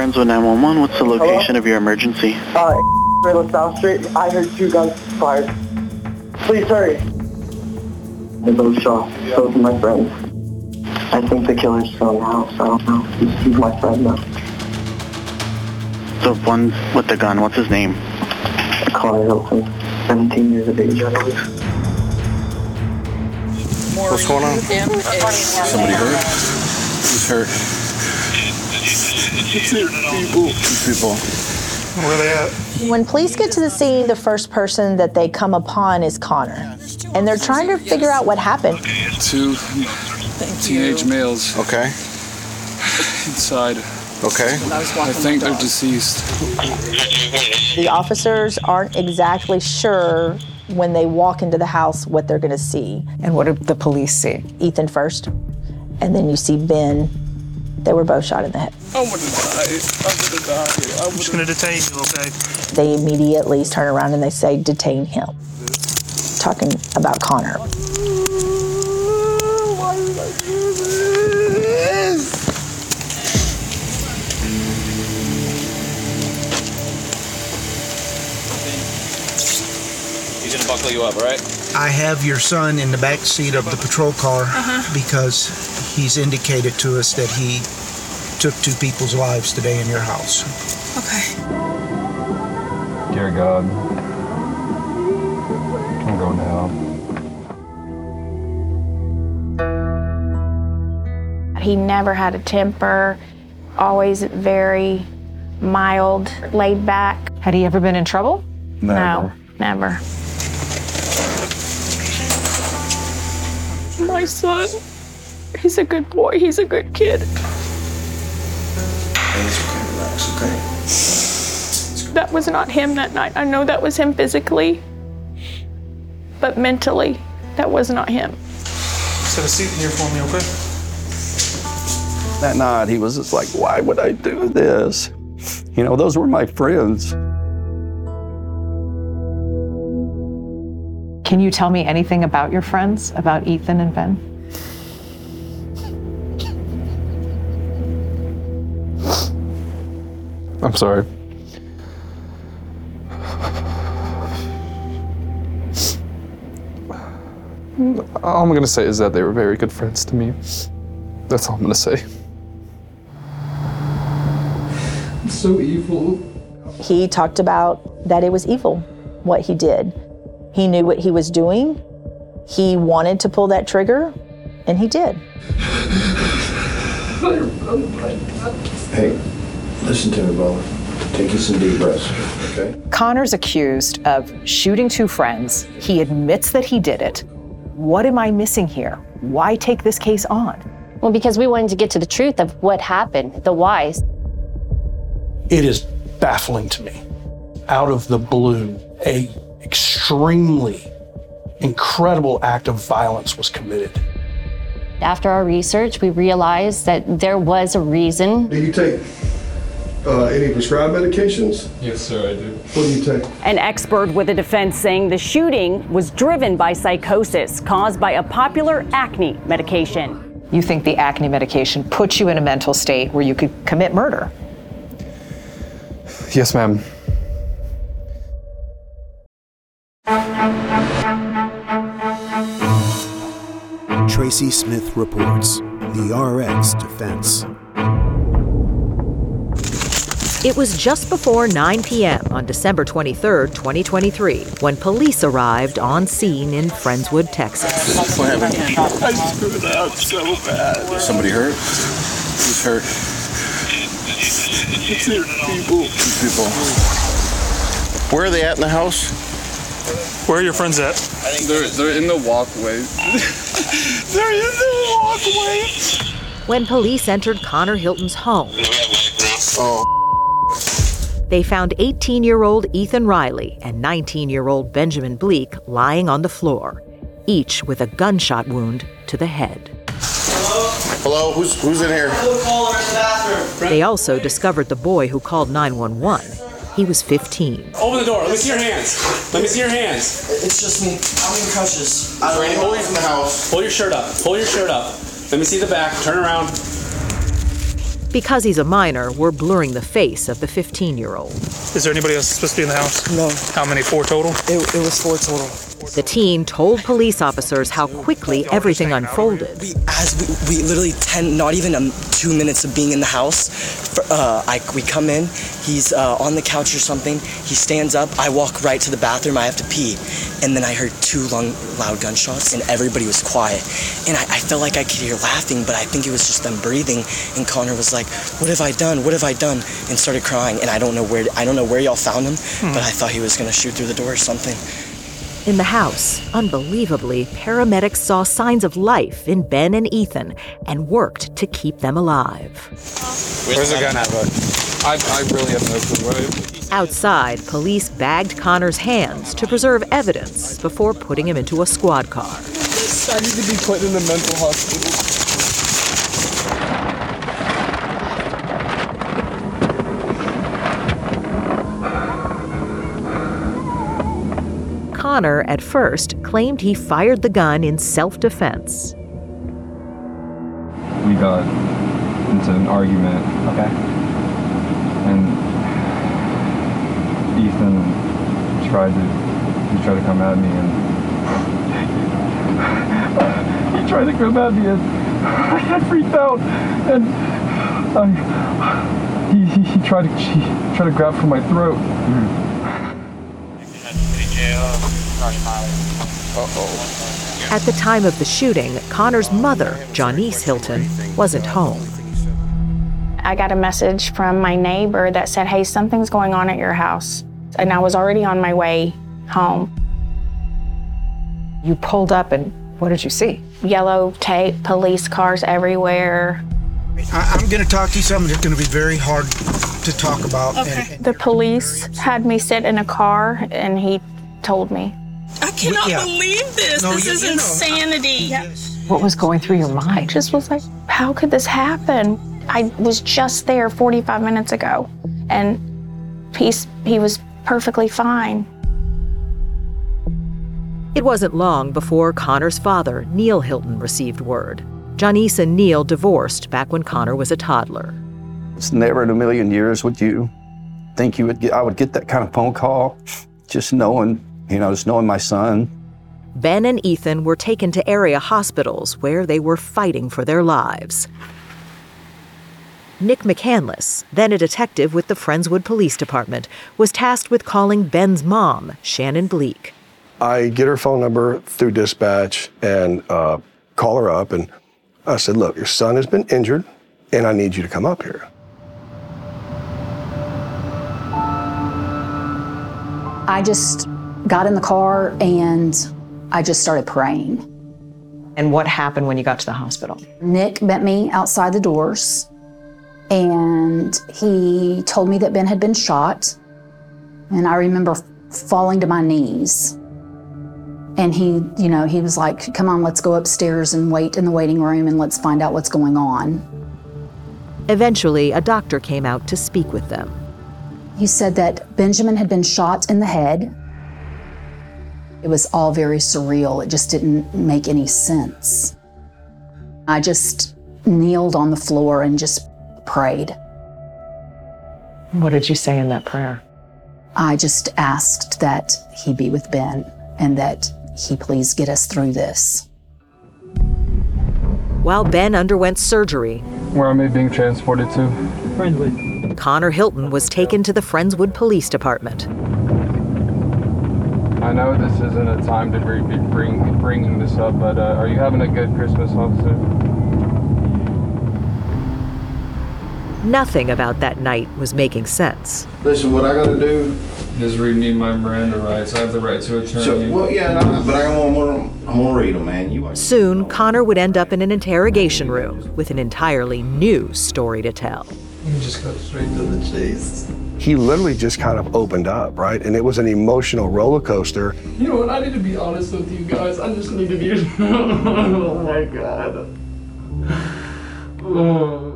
Friendswood 911, what's the location of your emergency? Right on South Street. I heard 2 guns fired. Please hurry. They both shot. Both of my friends. I think the killer's still in the house. I don't know. He's my friend now. The one with the gun, what's his name? Connor Hilton. 17 years of age, I believe. What's going on? Somebody hurt? Who's hurt? People. Where are they at? When police get to the scene, the first person that they come upon is Connor. And they're trying to figure out what happened. 2 teenage males. Okay. Inside. Okay. I think they're deceased. The officers aren't exactly sure when they walk into the house what they're going to see. And what did the police see? Ethan first, and then you see Ben. They were both shot in the head. I'm gonna die. I'm just gonna detain you, okay? They immediately turn around and they say, detain him. Talking about Connor. Why did I do this? He's gonna buckle you up, right? I have your son in the back seat of the patrol car because he's indicated to us that he took 2 people's lives today in your house. Okay. Dear God, I'm going to hell. He never had a temper, always very mild, laid back. Had he ever been in trouble? No, never. My son, he's a good boy, he's a good kid. That was not him that night. I know that was him physically, but mentally, that was not him. Set a seat in here for me, okay? That night, he was just like, why would I do this? You know, those were my friends. Can you tell me anything about your friends, about Ethan and Ben? I'm sorry. All I'm gonna say is that they were very good friends to me. That's all I'm gonna say. It's so evil. He talked about that it was evil, what he did. He knew what he was doing. He wanted to pull that trigger, and he did. Hey, listen to me, brother. Take you some deep breaths, okay? Connor's accused of shooting 2 friends. He admits that he did it. What am I missing here? Why take this case on? Well, because we wanted to get to the truth of what happened, the whys. It is baffling to me. Out of the blue, a extremely incredible act of violence was committed. After our research, we realized that there was a reason. Do you take any prescribed medications? Yes, sir, I do. What do you take? An expert with the defense saying the shooting was driven by psychosis caused by a popular acne medication. You think the acne medication puts you in a mental state where you could commit murder? Yes, ma'am. Tracy Smith reports, the RX defense. It was just before 9 p.m. on December 23, 2023, when police arrived on scene in Friendswood, Texas. What happened? I screwed up so bad. Somebody hurt? Who's hurt? People. Where are they at in the house? Where are your friends at? They're in the walkway. They're in the walkway. When police entered Connor Hilton's home, they found 18-year-old Ethan Riley and 19-year-old Benjamin Bleak lying on the floor, each with a gunshot wound to the head. Hello? Who's in here? They also discovered the boy who called 911. He was 15. Open the door. Let me see your hands. Let me see your hands. It's just me. I'm in crutches. Is there any boys in the house? Pull your shirt up. Pull your shirt up. Let me see the back. Turn around. Because he's a minor, we're blurring the face of the 15-year-old. Is there anybody else supposed to be in the house? No. How many? 4 total? It was 4 total. The teen told police officers how quickly everything unfolded. We literally not even 2 minutes of being in the house, we come in, he's on the couch or something, he stands up, I walk right to the bathroom, I have to pee, and then I heard 2 loud gunshots, and everybody was quiet. And I felt like I could hear laughing, but I think it was just them breathing, and Connor was like, what have I done, and started crying, and I don't know where y'all found him, but I thought he was gonna shoot through the door or something. In the house, unbelievably, paramedics saw signs of life in Ben and Ethan and worked to keep them alive. Where's the gun at, bud? I really have no clue. Outside, police bagged Connor's hands to preserve evidence before putting him into a squad car. I need to be put in a mental hospital. Connor, at first, claimed he fired the gun in self-defense. We got into an argument. Okay. And Ethan tried to come at me, and he tried to come at me, and I freaked out, and he tried to grab for my throat. At the time of the shooting, Connor's mother, Janice Hilton, wasn't home. I got a message from my neighbor that said, hey, something's going on at your house. And I was already on my way home. You pulled up, and what did you see? Yellow tape, police cars everywhere. I'm going to talk to you something that's going to be very hard to talk about. Okay. The police had me sit in a car, and he told me. I cannot believe this. No, this is insanity. What was going through your mind? I just was like, how could this happen? I was just there 45 minutes ago, and he was perfectly fine. It wasn't long before Connor's father, Neil Hilton, received word. Janice and Neil divorced back when Connor was a toddler. It's never in a million years would you think I would get that kind of phone call, just knowing my son. Ben and Ethan were taken to area hospitals where they were fighting for their lives. Nick McCandless, then a detective with the Friendswood Police Department, was tasked with calling Ben's mom, Shannon Bleak. I get her phone number through dispatch and call her up, and I said, look, your son has been injured, and I need you to come up here. I just got in the car and I just started praying. And what happened when you got to the hospital? Nick met me outside the doors, and he told me that Ben had been shot. And I remember falling to my knees. And he was like, come on, let's go upstairs and wait in the waiting room and let's find out what's going on. Eventually, a doctor came out to speak with them. He said that Benjamin had been shot in the head. It was all very surreal. It just didn't make any sense. I just kneeled on the floor and just prayed. What did you say in that prayer? I just asked that he be with Ben and that he please get us through this. While Ben underwent surgery, Where am I being transported to? Friendswood. Connor Hilton was taken to the Friendswood Police Department. I know this isn't a time to be bringing this up, but are you having a good Christmas, officer? Nothing about that night was making sense. Listen, what I gotta do is read me my Miranda rights. I have the right to attorney. But I'm gonna read them, man. Soon, Connor would end up in an interrogation room with an entirely new story to tell. You just go straight to the chase. He literally just kind of opened up, right? And it was an emotional roller coaster. You know what? I need to be honest with you guys. I just need to be. Oh my God. Oh.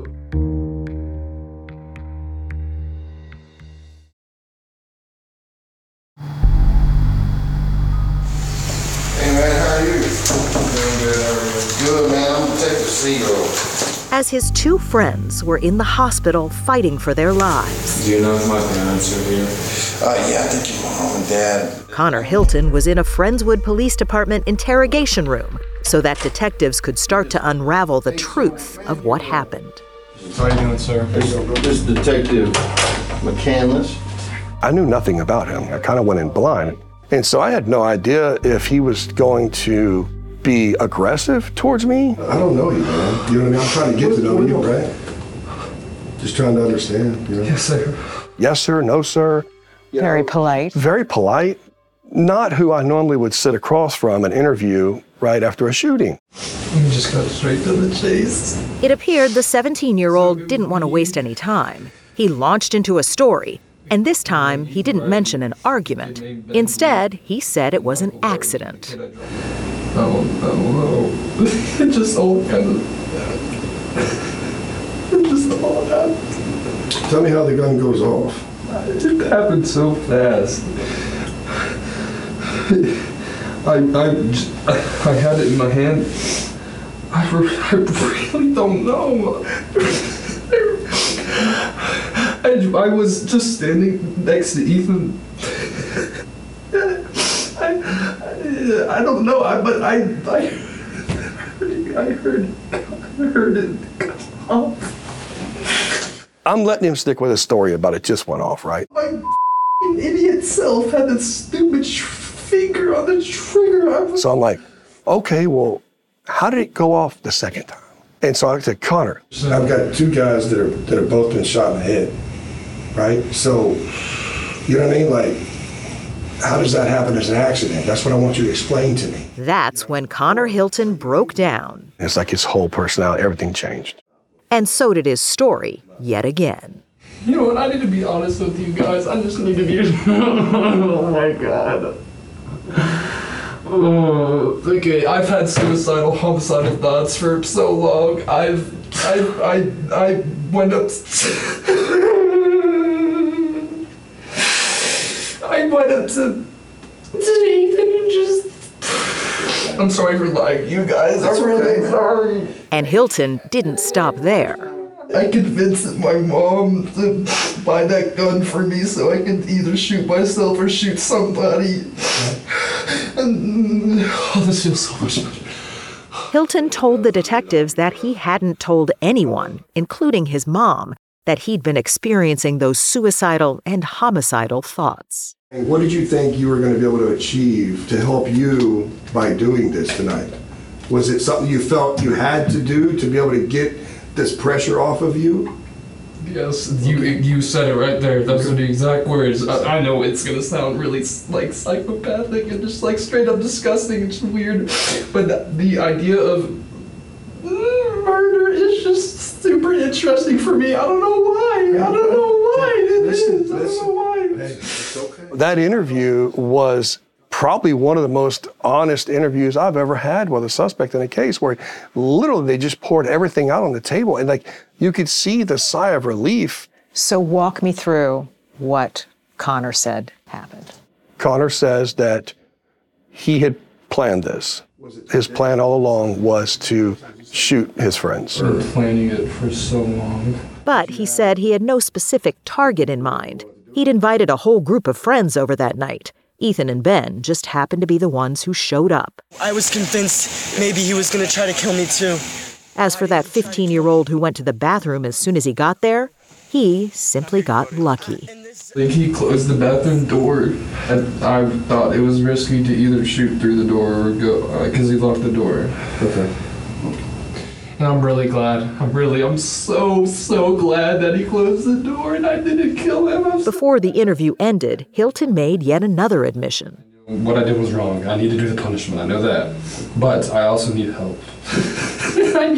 Hey man, how are you? Doing good, how are you? Good, man. I'm gonna take the seat off. as his two friends were in the hospital fighting for their lives. Do you know if my parents are here? Yeah, I think your mom and dad. Connor Hilton was in a Friendswood Police Department interrogation room so that detectives could start to unravel the truth of what happened. How are you doing, sir? This is Detective McCandless. I knew nothing about him. I kind of went in blind. And so I had no idea if he was going to be aggressive towards me. I don't know you, man. You know what I mean? I'm trying to get to know you, right? Just trying to understand, you know? Yes, sir. Yes, sir. No, sir. Very polite. Very polite. Not who I normally would sit across from and interview right after a shooting. Let me just cut straight to the chase. It appeared the 17-year-old didn't want to waste any time. He launched into a story, and this time he didn't mention an argument. Instead, he said it was an accident. Oh, no. It just all kind of... It just all happened. Tell me how the gun goes off. It happened so fast. I had it in my hand. I really don't know. I was just standing next to Ethan. I don't know, but I heard it come off. I'm letting him stick with his story about it just went off, right? My idiot self had this stupid finger on the trigger. So I'm like, okay, well, how did it go off the second time? And so I said, Connor, I've got two guys that are both been shot in the head, right? So, you know what I mean? Like, how does that happen as an accident? That's what I want you to explain to me. That's when Connor Hilton broke down. It's like his whole personality, everything changed. And so did his story, yet again. You know what? I need to be honest with you guys. I just need to be... Oh, my God. Oh, okay, I've had suicidal, homicidal thoughts for so long. I went up... I went up to Ethan and just... I'm sorry for lying, you guys. I'm really sorry. And Hilton didn't stop there. I convinced my mom to buy that gun for me so I could either shoot myself or shoot somebody. And this feels so much better. Hilton told the detectives that he hadn't told anyone, including his mom, that he'd been experiencing those suicidal and homicidal thoughts. What did you think you were going to be able to achieve to help you by doing this tonight? Was it something you felt you had to do to be able to get this pressure off of you? Yes, you said it right there. Those are the exact words. I know it's gonna sound really like psychopathic and just like straight up disgusting. It's weird, but the idea of murder is just super interesting for me. I don't know why. I don't know why it is. I don't know why. Hey, it's okay. That interview was probably one of the most honest interviews I've ever had with a suspect in a case, where literally they just poured everything out on the table, and like you could see the sigh of relief. So walk me through what Connor said happened. Connor says that he had planned this. His plan all along was to shoot his friends. We've been planning it for so long. But he said he had no specific target in mind. He'd invited a whole group of friends over that night. Ethan and Ben just happened to be the ones who showed up. I was convinced maybe he was going to try to kill me too. As for that 15-year-old who went to the bathroom as soon as he got there, he simply got lucky. I think he closed the bathroom door, and I thought it was risky to either shoot through the door or go, because he locked the door. Okay. And I'm really glad. I'm so glad that he closed the door and I didn't kill him. Before the interview ended, Hilton made yet another admission. What I did was wrong. I need to do the punishment. I know that. But I also need help. I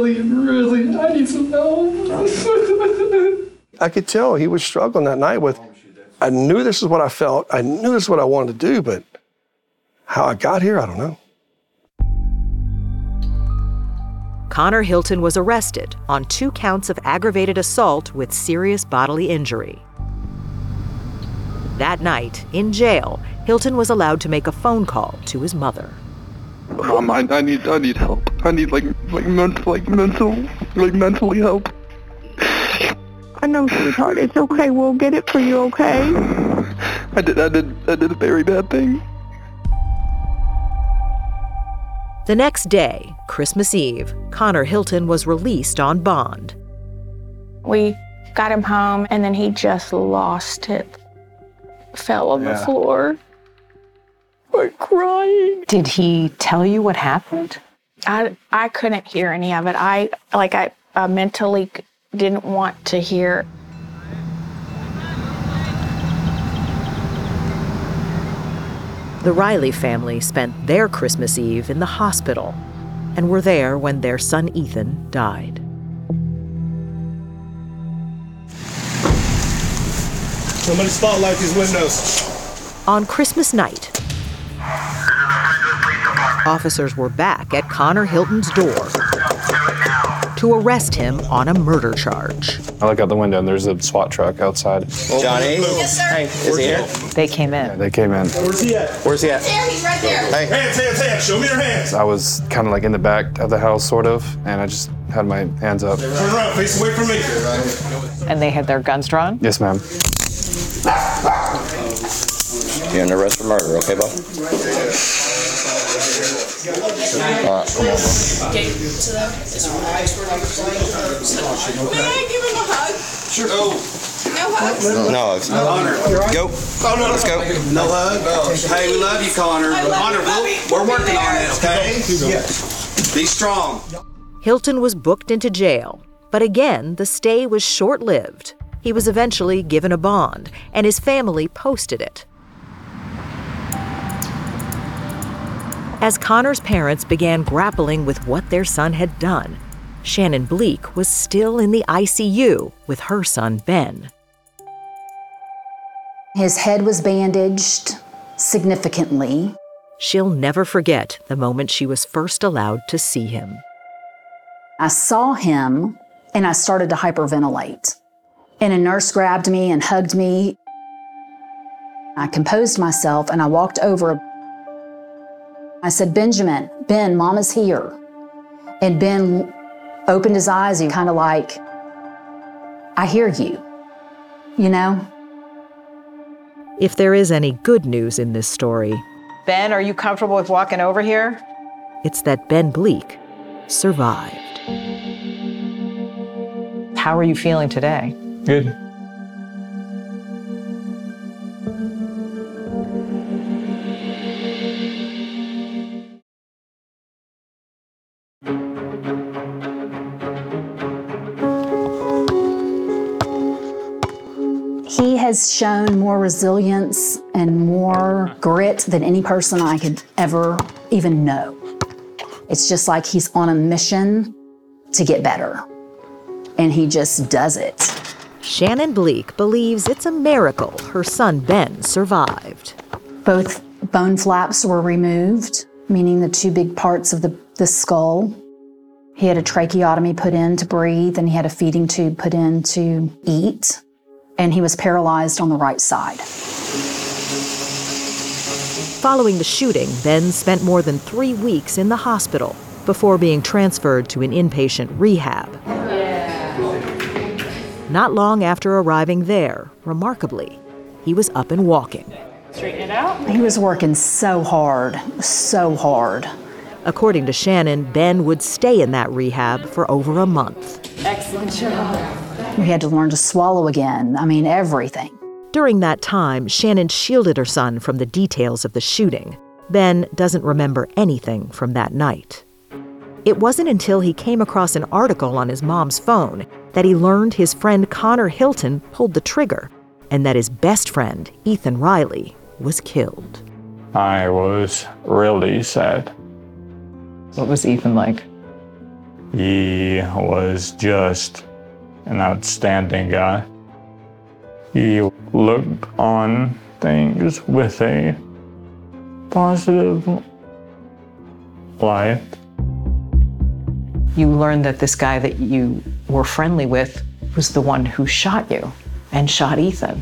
need some help. I could tell he was struggling that night with, I knew this is what I felt. I knew this is what I wanted to do, but how I got here, I don't know. Connor Hilton was arrested on 2 counts of aggravated assault with serious bodily injury. That night, in jail, Hilton was allowed to make a phone call to his mother. Mom, I need help. I need mentally help. I know, sweetheart. It's okay. We'll get it for you, okay? I did a very bad thing. The next day, Christmas Eve, Connor Hilton was released on bond. We got him home, and then he just lost it. Fell on the floor. We're crying. Did he tell you what happened? I couldn't hear any of it. I mentally didn't want to hear. The Riley family spent their Christmas Eve in the hospital and were there when their son Ethan died. Somebody spotlight these windows. On Christmas night, officers were back at Connor Hilton's door to arrest him on a murder charge. I look out the window and there's a SWAT truck outside. Johnny? Yes, sir. Hey, is he here? They came in. Yeah, they came in. Where's he at? Where's he at? There, he's right there. Hey. Hands. Show me your hands. I was kind of like in the back of the house, sort of, and I just had my hands up. Turn around, face away from me. And they had their guns drawn? Yes, ma'am. You're under arrest for murder, okay, Bob? Come on, bro. Okay, so this expert May I give him a hug? Sure. No hugs? No hugs. Go. Let's go. No hug? Hey, we love you, Connor. Connor, we're working on it, okay? Be strong. Hilton was booked into jail, but again, the stay was short-lived. He was eventually given a bond, and his family posted it. As Connor's parents began grappling with what their son had done, Shannon Bleak was still in the ICU with her son, Ben. His head was bandaged significantly. She'll never forget the moment she was first allowed to see him. I saw him and I started to hyperventilate. And a nurse grabbed me and hugged me. I composed myself and I walked over. I said, Ben, Mama's here. And Ben opened his eyes and kind of like, I hear you, you know? If there is any good news in this story, Ben, are you comfortable with walking over here? it's that Ben Bleak survived. How are you feeling today? Good. He has shown more resilience and more grit than any person I could ever even know. It's just like he's on a mission to get better, and he just does it. Shannon Bleak believes it's a miracle her son Ben survived. Both bone flaps were removed, meaning the two big parts of the skull. He had a tracheotomy put in to breathe, and he had a feeding tube put in to eat. And he was paralyzed on the right side. Following the shooting, Ben spent more than 3 weeks in the hospital before being transferred to an inpatient rehab. Not long after arriving there, remarkably, he was up and walking. Straighten it out. He was working so hard, so hard. According to Shannon, Ben would stay in that rehab for over a month. Excellent job. We had to learn to swallow again. I mean, everything. During that time, Shannon shielded her son from the details of the shooting. Ben doesn't remember anything from that night. It wasn't until he came across an article on his mom's phone that he learned his friend Connor Hilton pulled the trigger and that his best friend, Ethan Riley, was killed. I was really sad. What was Ethan like? He was just an outstanding guy. He looked on things with a positive light. You learned that this guy that you were friendly with was the one who shot you and shot Ethan.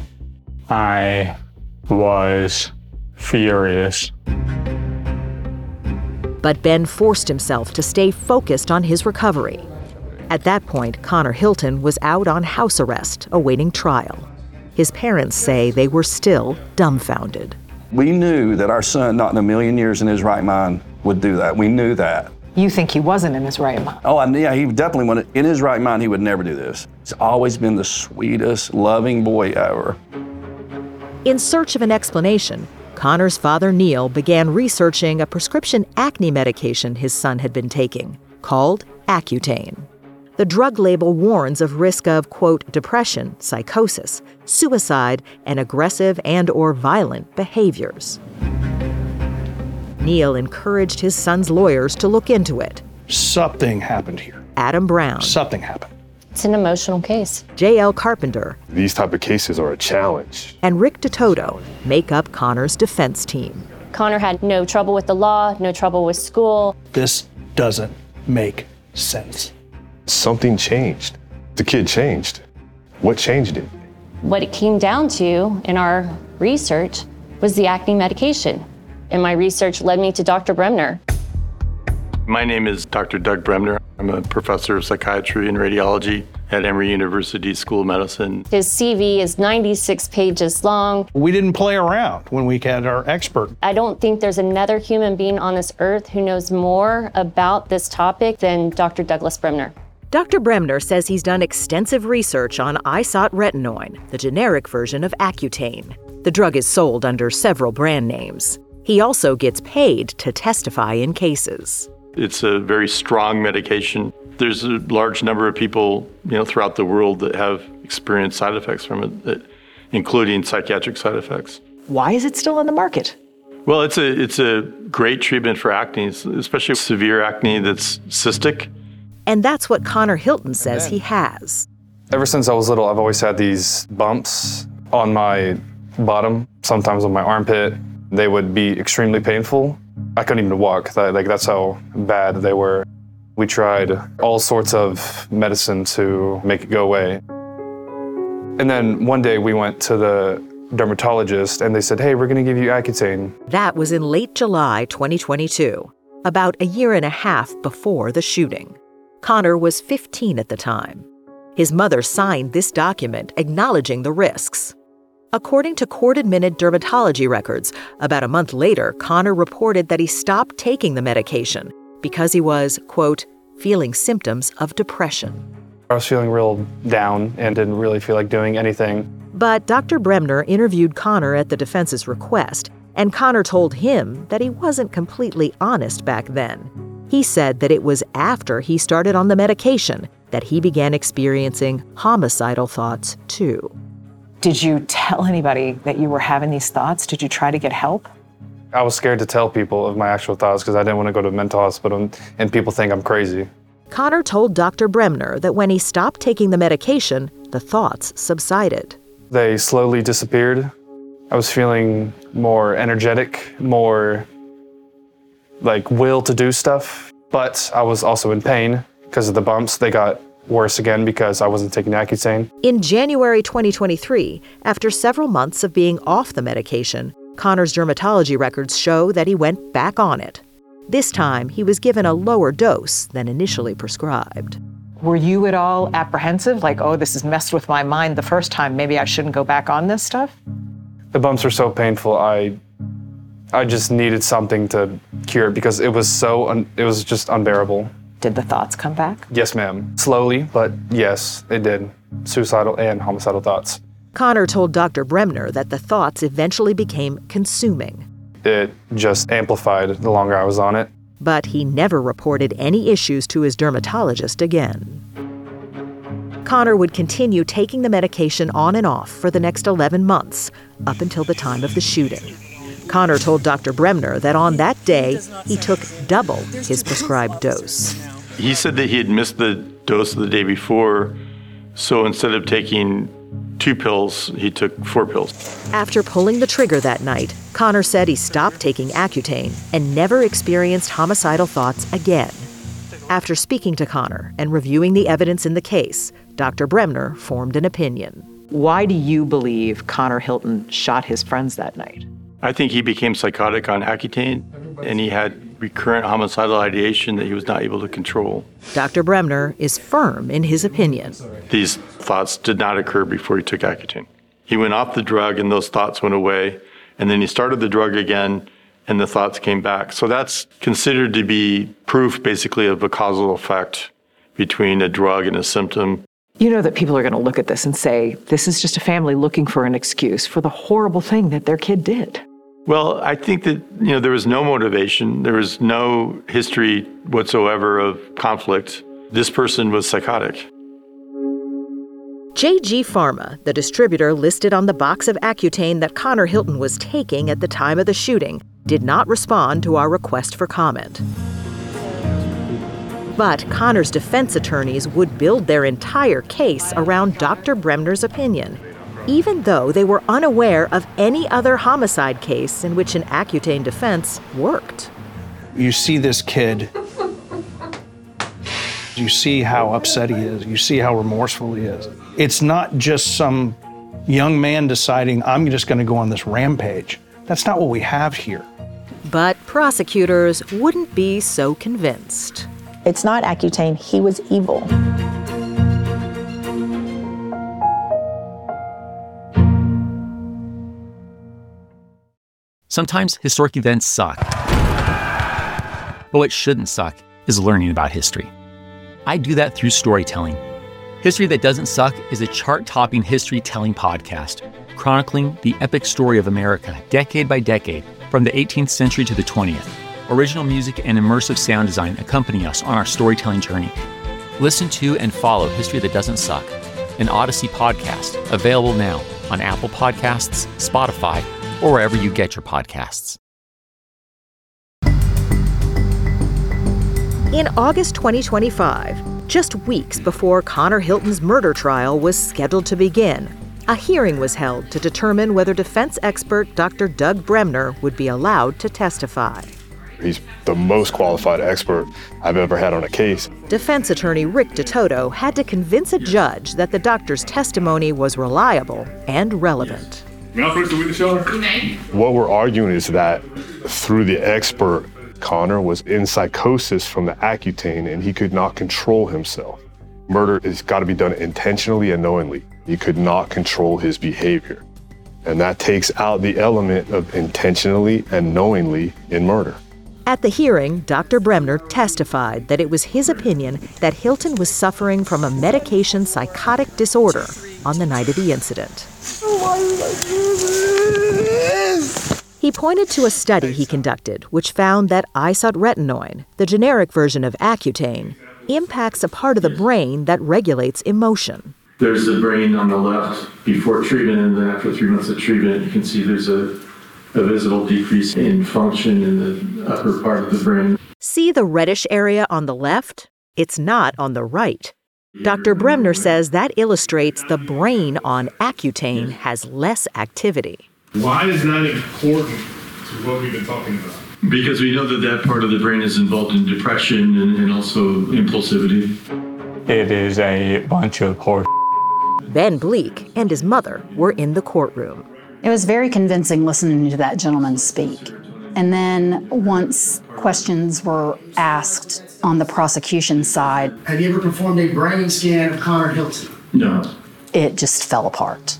I was furious. But Ben forced himself to stay focused on his recovery. At that point, Connor Hilton was out on house arrest, awaiting trial. His parents say they were still dumbfounded. We knew that our son, not in a million years in his right mind, would do that. We knew that. You think he wasn't in his right mind? Oh, yeah, he definitely wanted, in his right mind, he would never do this. He's always been the sweetest, loving boy ever. In search of an explanation, Connor's father, Neil, began researching a prescription acne medication his son had been taking, called Accutane. The drug label warns of risk of, quote, depression, psychosis, suicide, and aggressive and/or violent behaviors. Neil encouraged his son's lawyers to look into it. Something happened here. Adam Brown. Something happened. It's an emotional case. J.L. Carpenter. These type of cases are a challenge. And Rick DeToto make up Connor's defense team. Connor had no trouble with the law, no trouble with school. This doesn't make sense. Something changed. The kid changed. What changed it? What it came down to in our research was the acne medication. And my research led me to Dr. Bremner. My name is Dr. Doug Bremner. I'm a professor of psychiatry and radiology at Emory University School of Medicine. His CV is 96 pages long. We didn't play around when we had our expert. I don't think there's another human being on this earth who knows more about this topic than Dr. Douglas Bremner. Dr. Bremner says he's done extensive research on isotretinoin, the generic version of Accutane. The drug is sold under several brand names. He also gets paid to testify in cases. It's a very strong medication. There's a large number of people, throughout the world that have experienced side effects from it, including psychiatric side effects. Why is it still on the market? Well, it's a great treatment for acne, especially severe acne that's cystic. And that's what Connor Hilton says he has. Ever since I was little, I've always had these bumps on my bottom, sometimes on my armpit. They would be extremely painful. I couldn't even walk. That's how bad they were. We tried all sorts of medicine to make it go away. And then one day we went to the dermatologist and they said, hey, we're gonna give you Accutane. That was in late July 2022, about a year and a half before the shooting. Connor was 15 at the time. His mother signed this document acknowledging the risks. According to court-admitted dermatology records, about a month later, Connor reported that he stopped taking the medication because he was, quote, feeling symptoms of depression. I was feeling real down and didn't really feel like doing anything. But Dr. Bremner interviewed Connor at the defense's request, and Connor told him that he wasn't completely honest back then. He said that it was after he started on the medication that he began experiencing homicidal thoughts too. Did you tell anybody that you were having these thoughts? Did you try to get help? I was scared to tell people of my actual thoughts because I didn't want to go to a mental hospital and people think I'm crazy. Connor told Dr. Bremner that when he stopped taking the medication, the thoughts subsided. They slowly disappeared. I was feeling more energetic, more like will to do stuff, but I was also in pain because of the bumps. They got worse again because I wasn't taking Accutane. In January 2023, after several months of being off the medication, Connor's dermatology records show that he went back on it. This time, he was given a lower dose than initially prescribed. Were you at all apprehensive? Like, oh, this has messed with my mind the first time. Maybe I shouldn't go back on this stuff? The bumps were so painful. I just needed something to cure it because it was just unbearable. Did the thoughts come back? Yes, ma'am. Slowly, but yes, it did. Suicidal and homicidal thoughts. Connor told Dr. Bremner that the thoughts eventually became consuming. It just amplified the longer I was on it. But he never reported any issues to his dermatologist again. Connor would continue taking the medication on and off for the next 11 months, up until the time of the shooting. Connor told Dr. Bremner that on that day, he took double his prescribed dose. He said that he had missed the dose of the day before, so instead of taking 2 pills, he took 4 pills. After pulling the trigger that night, Connor said he stopped taking Accutane and never experienced homicidal thoughts again. After speaking to Connor and reviewing the evidence in the case, Dr. Bremner formed an opinion. Why do you believe Connor Hilton shot his friends that night? I think he became psychotic on Accutane, and he had recurrent homicidal ideation that he was not able to control. Dr. Bremner is firm in his opinion. These thoughts did not occur before he took Accutane. He went off the drug and those thoughts went away, and then he started the drug again and the thoughts came back. So that's considered to be proof basically of a causal effect between a drug and a symptom. You know that people are going to look at this and say, this is just a family looking for an excuse for the horrible thing that their kid did. Well, I think that, there was no motivation. There was no history whatsoever of conflict. This person was psychotic. JG Pharma, the distributor listed on the box of Accutane that Connor Hilton was taking at the time of the shooting, did not respond to our request for comment. But Connor's defense attorneys would build their entire case around Dr. Bremner's opinion, even though they were unaware of any other homicide case in which an Accutane defense worked. You see this kid, you see how upset he is, you see how remorseful he is. It's not just some young man deciding, I'm just going to go on this rampage. That's not what we have here. But prosecutors wouldn't be so convinced. It's not Accutane, he was evil. Sometimes historic events suck. But what shouldn't suck is learning about history. I do that through storytelling. History That Doesn't Suck is a chart-topping history-telling podcast, chronicling the epic story of America, decade by decade, from the 18th century to the 20th. Original music and immersive sound design accompany us on our storytelling journey. Listen to and follow History That Doesn't Suck, an Odyssey podcast, available now on Apple Podcasts, Spotify, or wherever you get your podcasts. In August 2025, just weeks before Connor Hilton's murder trial was scheduled to begin, a hearing was held to determine whether defense expert Dr. Doug Bremner would be allowed to testify. He's the most qualified expert I've ever had on a case. Defense attorney Rick DeToto had to convince a judge that the doctor's testimony was reliable and relevant. What we're arguing is that through the expert, Connor was in psychosis from the Accutane and he could not control himself. Murder has got to be done intentionally and knowingly. He could not control his behavior. And that takes out the element of intentionally and knowingly in murder. At the hearing, Dr. Bremner testified that it was his opinion that Hilton was suffering from a medication psychotic disorder on the night of the incident. Why did I do this? He pointed to a study he conducted which found that isotretinoin, the generic version of Accutane, impacts a part of the brain that regulates emotion. There's the brain on the left before treatment, and then after 3 months of treatment, you can see there's a visible decrease in function in the upper part of the brain. See the reddish area on the left? It's not on the right. Dr. Bremner says that illustrates the brain on Accutane has less activity. Why is that important to what we've been talking about? Because we know that that part of the brain is involved in depression and also impulsivity. It is a bunch of horse. Ben Bleak and his mother were in the courtroom. It was very convincing listening to that gentleman speak. And then once questions were asked on the prosecution side, Have you ever performed a brain scan of Connor Hilton? No. it just fell apart.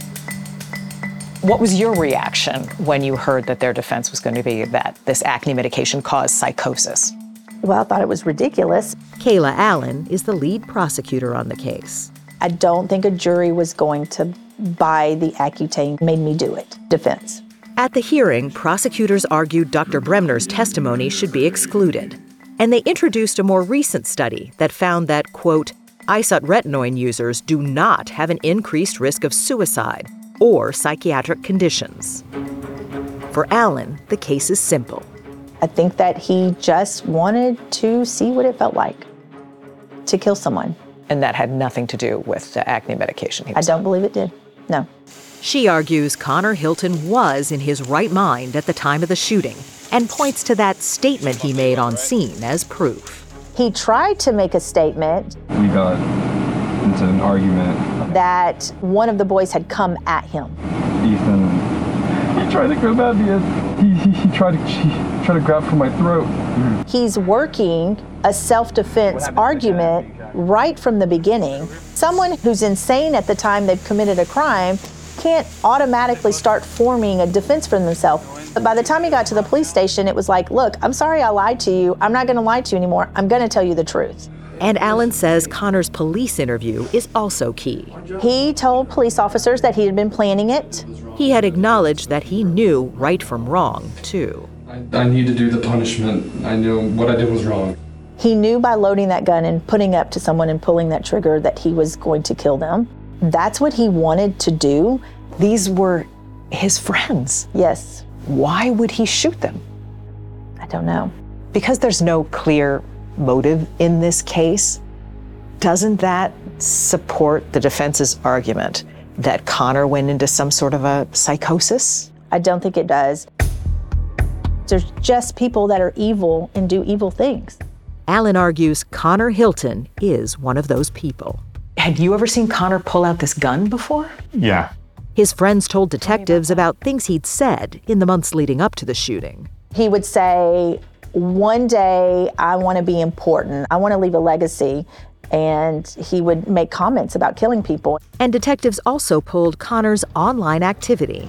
What was your reaction when you heard that their defense was going to be that this acne medication caused psychosis? Well, I thought it was ridiculous. Kayla Allen is the lead prosecutor on the case. I don't think a jury was going to buy the Accutane, made me do it, defense. At the hearing, prosecutors argued Dr. Bremner's testimony should be excluded. And they introduced a more recent study that found that, quote, isotretinoin users do not have an increased risk of suicide or psychiatric conditions. For Allen, the case is simple. I think that he just wanted to see what it felt like to kill someone. And that had nothing to do with the acne medication. I don't believe it did, no. She argues Connor Hilton was in his right mind at the time of the shooting and points to that statement he made on scene as proof. He tried to make a statement. We got into an argument. That one of the boys had come at him. Ethan, he tried to grab at me. He tried to grab for my throat. He's working a self-defense argument right from the beginning. Someone who's insane at the time they've committed a crime can't automatically start forming a defense for themselves. But by the time he got to the police station, it was like, look, I'm sorry I lied to you. I'm not going to lie to you anymore. I'm going to tell you the truth. And Alan says Connor's police interview is also key. He told police officers that he had been planning it. He had acknowledged that he knew right from wrong, too. I need to do the punishment. I knew what I did was wrong. He knew by loading that gun and putting up to someone and pulling that trigger that he was going to kill them. That's what he wanted to do. These were his friends. Yes. Why would he shoot them? I don't know. Because there's no clear motive in this case, doesn't that support the defense's argument that Connor went into some sort of a psychosis? I don't think it does. There's just people that are evil and do evil things. Alan argues Connor Hilton is one of those people. Had you ever seen Connor pull out this gun before? Yeah. His friends told detectives about things he'd said in the months leading up to the shooting. He would say, one day I want to be important. I want to leave a legacy. And he would make comments about killing people. And detectives also pulled Connor's online activity.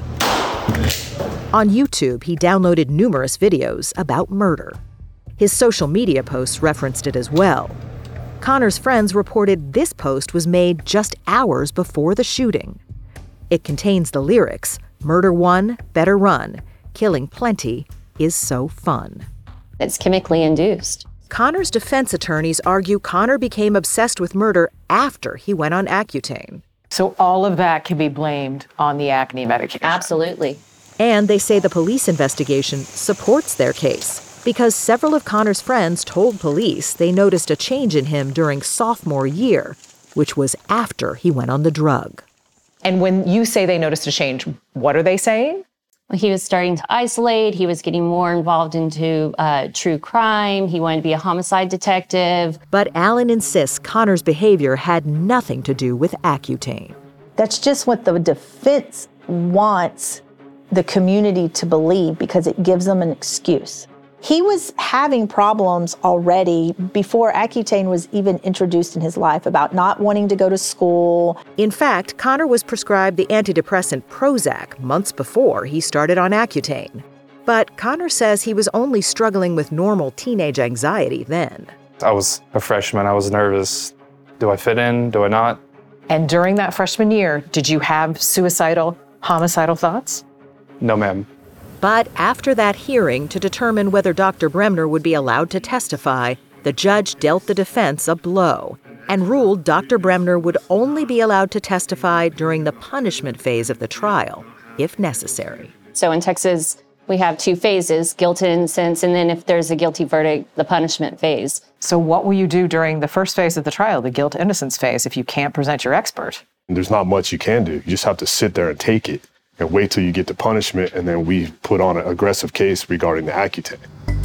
On YouTube, he downloaded numerous videos about murder. His social media posts referenced it as well. Connor's friends reported this post was made just hours before the shooting. It contains the lyrics, "Murder one, better run. Killing plenty is so fun." It's chemically induced. Connor's defense attorneys argue Connor became obsessed with murder after he went on Accutane. So all of that can be blamed on the acne medication? Absolutely. And they say the police investigation supports their case because several of Connor's friends told police they noticed a change in him during sophomore year, which was after he went on the drug. And when you say they noticed a change, what are they saying? Well, he was starting to isolate. He was getting more involved into true crime. He wanted to be a homicide detective. But Alan insists Connor's behavior had nothing to do with Accutane. That's just what the defense wants the community to believe because it gives them an excuse. He was having problems already before Accutane was even introduced in his life about not wanting to go to school. In fact, Connor was prescribed the antidepressant Prozac months before he started on Accutane. But Connor says he was only struggling with normal teenage anxiety then. I was a freshman. I was nervous. Do I fit in? Do I not? And during that freshman year, did you have suicidal, homicidal thoughts? No, ma'am. But after that hearing to determine whether Dr. Bremner would be allowed to testify, the judge dealt the defense a blow and ruled Dr. Bremner would only be allowed to testify during the punishment phase of the trial, if necessary. So in Texas, we have two phases, guilt and innocence, and then if there's a guilty verdict, the punishment phase. So what will you do during the first phase of the trial, the guilt-innocence phase, if you can't present your expert? There's not much you can do. You just have to sit there and take it and wait till you get the punishment, and then we put on an aggressive case regarding the Accutane.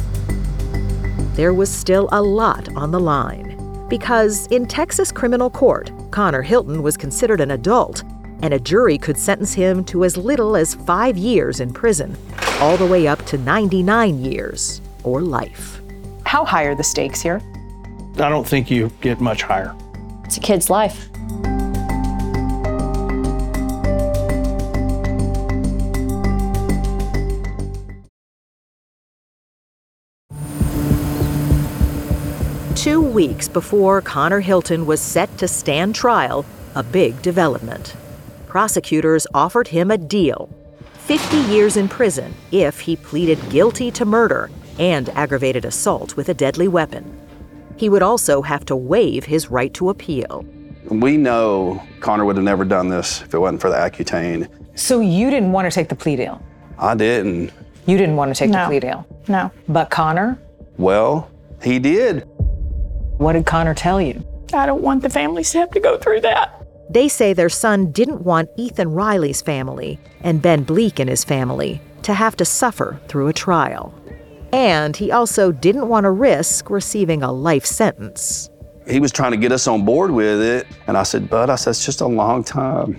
There was still a lot on the line, because in Texas criminal court, Connor Hilton was considered an adult, and a jury could sentence him to as little as 5 years in prison, all the way up to 99 years, or life. How high are the stakes here? I don't think you get much higher. It's a kid's life. Two weeks before Connor Hilton was set to stand trial, a big development. Prosecutors offered him a deal: 50 years in prison if he pleaded guilty to murder and aggravated assault with a deadly weapon. He would also have to waive his right to appeal. We know Connor would have never done this if it wasn't for the Accutane. So you didn't want to take the plea deal? I didn't. You didn't want to take the plea deal? No. But Connor? Well, he did. What did Connor tell you? I don't want the families to have to go through that. They say their son didn't want Ethan Riley's family and Ben Bleak and his family to have to suffer through a trial. And he also didn't want to risk receiving a life sentence. He was trying to get us on board with it. And I said, Bud, it's just a long time.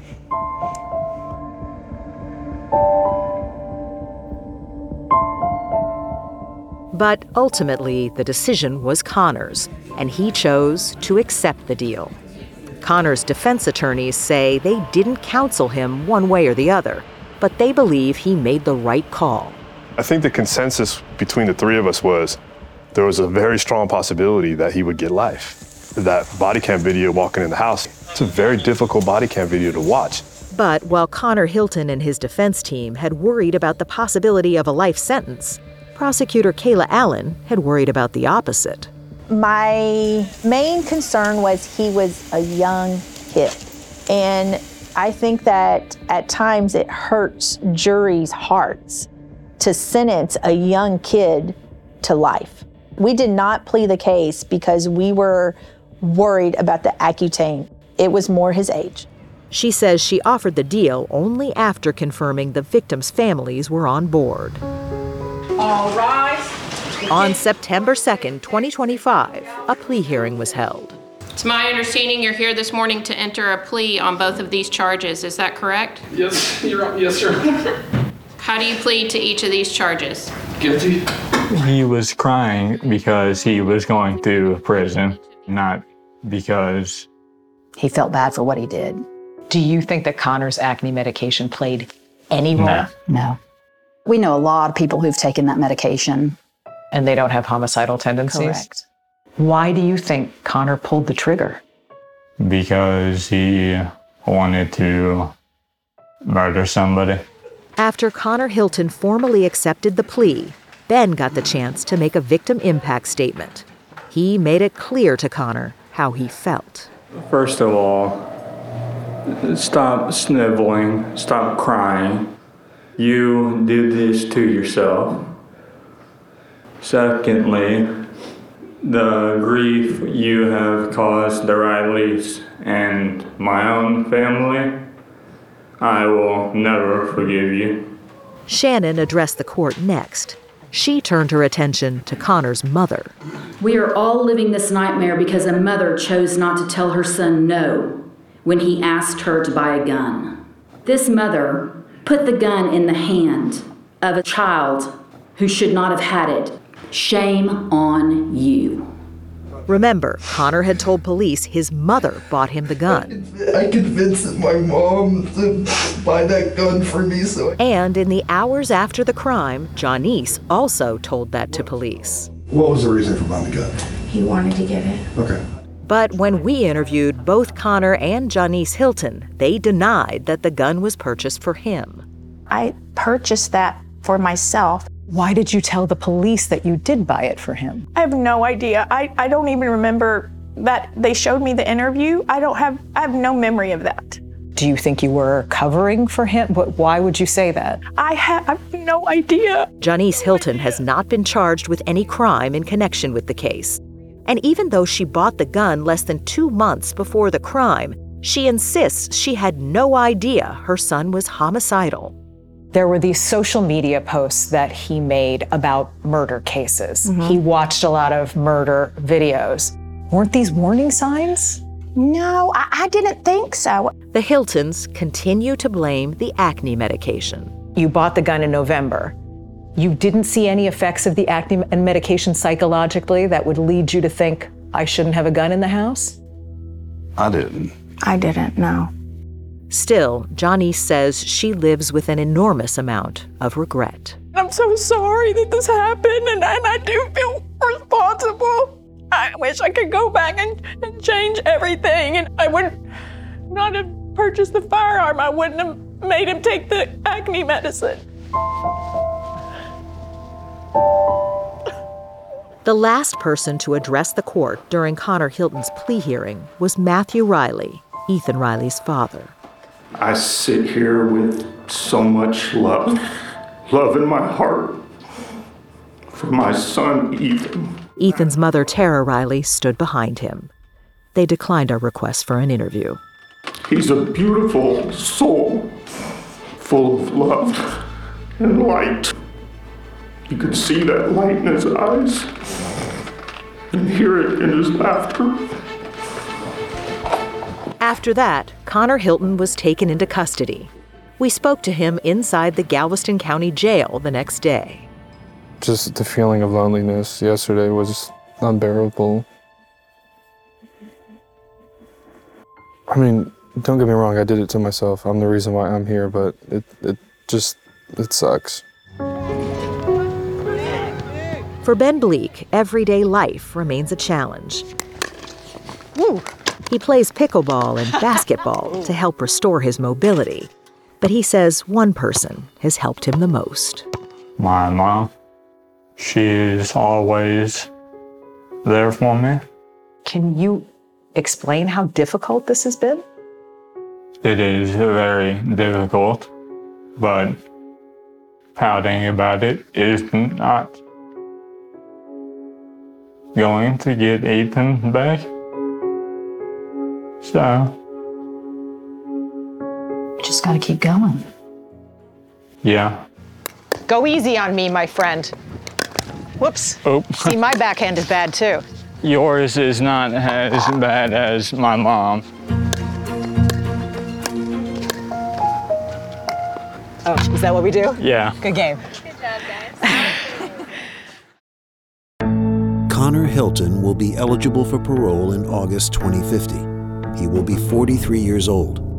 But ultimately, the decision was Connor's, and he chose to accept the deal. Connor's defense attorneys say they didn't counsel him one way or the other, but they believe he made the right call. I think the consensus between the three of us was there was a very strong possibility that he would get life. That body cam video walking in the house, it's a very difficult body cam video to watch. But while Connor Hilton and his defense team had worried about the possibility of a life sentence, prosecutor Kayla Allen had worried about the opposite. My main concern was he was a young kid. And I think that at times it hurts juries' hearts to sentence a young kid to life. We did not plea the case because we were worried about the Accutane. It was more his age. She says she offered the deal only after confirming the victims' families were on board. All rise. On September 2nd, 2025, a plea hearing was held. It's my understanding you're here this morning to enter a plea on both of these charges. Is that correct? Yes, yes, sir. How do you plead to each of these charges? Guilty. He was crying because he was going through prison, not because he felt bad for what he did. Do you think that Connor's acne medication played any role? No. We know a lot of people who've taken that medication. And they don't have homicidal tendencies? Correct. Why do you think Connor pulled the trigger? because he wanted to murder somebody. After Connor Hilton formally accepted the plea, Ben got the chance to make a victim impact statement. He made it clear to Connor how he felt. First of all, stop sniveling, stop crying. You did this to yourself. Secondly, the grief you have caused the Rileys and my own family, I will never forgive you. Shannon addressed the court next. She turned her attention to Connor's mother. We are all living this nightmare because a mother chose not to tell her son no when he asked her to buy a gun. This mother put the gun in the hand of a child who should not have had it. Shame on you. Remember, Connor had told police his mother bought him the gun. I convinced my mom to buy that gun for me, And in the hours after the crime, Janice also told that to police. What was the reason for buying the gun? He wanted to get it. Okay. But when we interviewed both Connor and Janice Hilton, they denied that the gun was purchased for him. I purchased that for myself. Why did you tell the police that you did buy it for him? I have no idea. I don't even remember that they showed me the interview. I have no memory of that. Do you think you were covering for him? Why would you say that? I have no idea. Janice Hilton has not been charged with any crime in connection with the case. And even though she bought the gun less than 2 months before the crime, she insists she had no idea her son was homicidal. There were these social media posts that he made about murder cases. Mm-hmm. He watched a lot of murder videos. Weren't these warning signs? No, I didn't think so. The Hiltons continue to blame the acne medication. You bought the gun in November. You didn't see any effects of the acne and medication psychologically that would lead you to think, I shouldn't have a gun in the house? I didn't. I didn't, no. Still, Janice says she lives with an enormous amount of regret. I'm so sorry that this happened, and I do feel responsible. I wish I could go back and change everything, and I would not have purchased the firearm. I wouldn't have made him take the acne medicine. The last person to address the court during Connor Hilton's plea hearing was Matthew Riley, Ethan Riley's father. I sit here with so much love in my heart for my son, Ethan. Ethan's mother, Tara Riley, stood behind him. They declined our request for an interview. He's a beautiful soul, full of love and light. You could see that light in his eyes and hear it in his laughter. After that, Connor Hilton was taken into custody. We spoke to him inside the Galveston County Jail the next day. Just the feeling of loneliness yesterday was unbearable. I mean, don't get me wrong, I did it to myself. I'm the reason why I'm here, but it sucks. For Ben Bleak, everyday life remains a challenge. Woo. He plays pickleball and basketball to help restore his mobility. But he says one person has helped him the most. My mom. She's always there for me. Can you explain how difficult this has been? It is very difficult, but pouting about it is not going to get Ethan back. So, Just gotta keep going. yeah. Go easy on me, my friend. Whoops. Oh. See, my backhand is bad too. Yours is not as bad as my mom. Oh, is that what we do? Yeah. Good game. Connor Hilton will be eligible for parole in August 2050. He will be 43 years old.